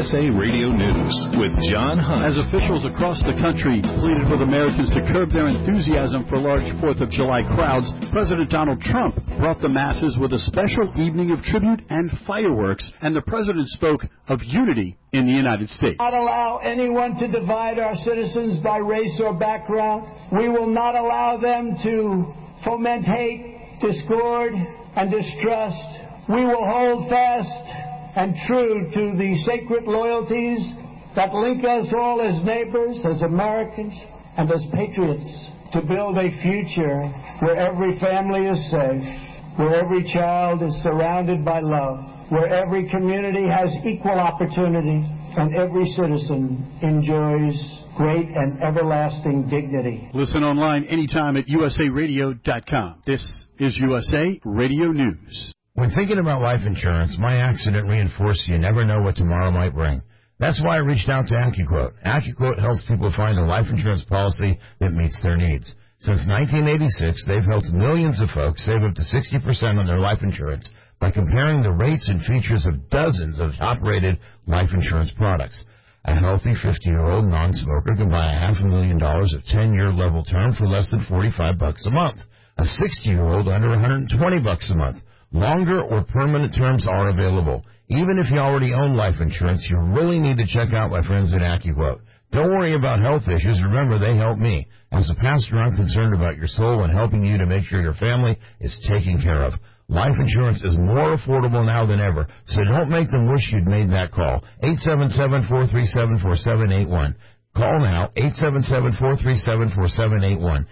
USA Radio News with John Hunt. As officials across the country pleaded with Americans to curb their enthusiasm for large 4th of July crowds, President Donald Trump brought the masses with a special evening of tribute and fireworks, and the president spoke of unity in the United States. Not allow anyone to divide our citizens by race or background. We will not allow them to foment hate, discord, and distrust. We will hold fast and true to the sacred loyalties that link us all as neighbors, as Americans, and as patriots, to build a future where every family is safe, where every child is surrounded by love, where every community has equal opportunity, and every citizen enjoys great and everlasting dignity. Listen online anytime at usaradio.com. This is USA Radio News. When thinking about life insurance, my accident reinforced you never know what tomorrow might bring. That's why I reached out to AccuQuote. AccuQuote helps people find a life insurance policy that meets their needs. Since 1986, they've helped millions of folks save up to 60% on their life insurance by comparing the rates and features of dozens of top-rated life insurance products. A healthy 50-year-old non-smoker can buy $500,000 of 10-year level term for less than $45 a month. A 60-year-old under $120 a month. Longer or permanent terms are available. Even if you already own life insurance, you really need to check out my friends at AccuQuote. Don't worry about health issues. Remember, they help me. As a pastor, I'm concerned about your soul and helping you to make sure your family is taken care of. Life insurance is more affordable now than ever, so don't make them wish you'd made that call. 877-437-4781. Call now, 877-437-4781.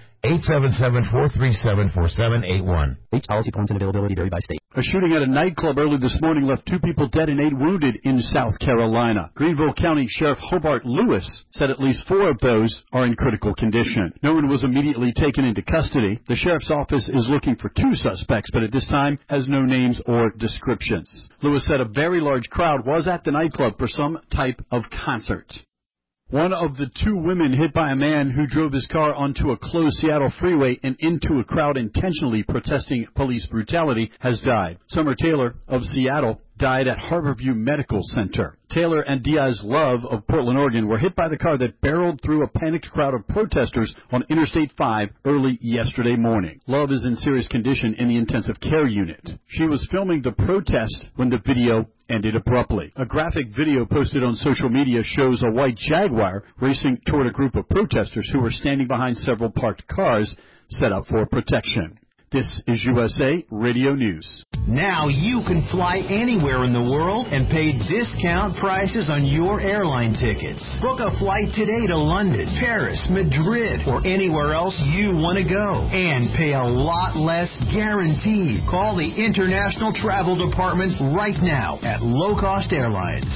877-437-4781. Each policy points and availability vary by state. A shooting at a nightclub early this morning left 2 people dead and 8 wounded in South Carolina. Greenville County Sheriff Hobart Lewis said at least 4 of those are in critical condition. No one was immediately taken into custody. The sheriff's office is looking for 2 suspects, but at this time has no names or descriptions. Lewis said a very large crowd was at the nightclub for some type of concert. One of the 2 women hit by a man who drove his car onto a closed Seattle freeway and into a crowd intentionally protesting police brutality has died. Summer Taylor of Seattle died at Harborview Medical Center. Taylor and Diaz Love of Portland, Oregon were hit by the car that barreled through a panicked crowd of protesters on Interstate 5 early yesterday morning. Love is in serious condition in the intensive care unit. She was filming the protest when the video ended abruptly. A graphic video posted on social media shows a white Jaguar racing toward a group of protesters who were standing behind several parked cars set up for protection. This is USA Radio News. Now you can fly anywhere in the world and pay discount prices on your airline tickets. Book a flight today to London, Paris, Madrid, or anywhere else you want to go. And pay a lot less guaranteed. Call the International Travel Department right now at Low Cost Airlines.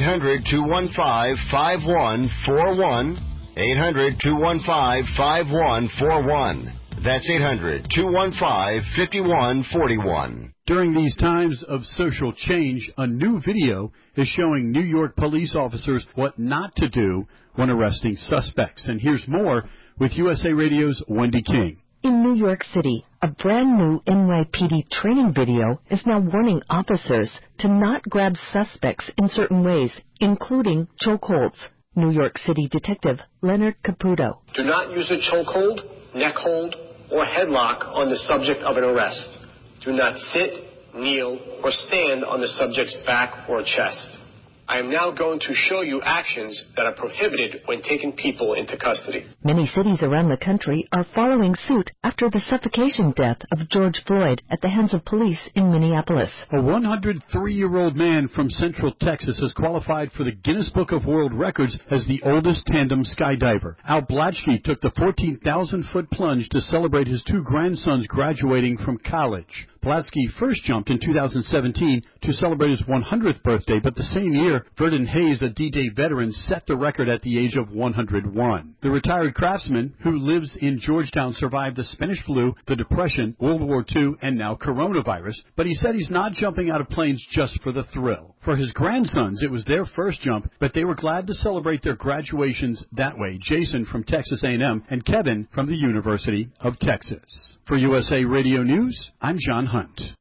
800-215-5141. 800-215-5141. That's 800-215-5141. During these times of social change, a new video is showing New York police officers what not to do when arresting suspects. And here's more with USA Radio's Wendy King. In New York City, a brand new NYPD training video is now warning officers to not grab suspects in certain ways, including chokeholds. New York City Detective Leonard Caputo. Do not use a chokehold, neck hold, or headlock on the subject of an arrest. Do not sit, kneel, or stand on the subject's back or chest. I am now going to show you actions that are prohibited when taking people into custody. Many cities around the country are following suit after the suffocation death of George Floyd at the hands of police in Minneapolis. A 103-year-old man from Central Texas has qualified for the Guinness Book of World Records as the oldest tandem skydiver. Al Blatchke took the 14,000-foot plunge to celebrate his 2 grandsons graduating from college. Blatchke first jumped in 2017 to celebrate his 100th birthday, but the same year, Verdon Hayes, a D-Day veteran, set the record at the age of 101. The retired craftsman, who lives in Georgetown, survived the Spanish flu, the Depression, World War II, and now coronavirus, but he said he's not jumping out of planes just for the thrill. For his grandsons, it was their first jump, but they were glad to celebrate their graduations that way. Jason from Texas A&M and Kevin from the University of Texas. For USA Radio News, I'm John Hunt.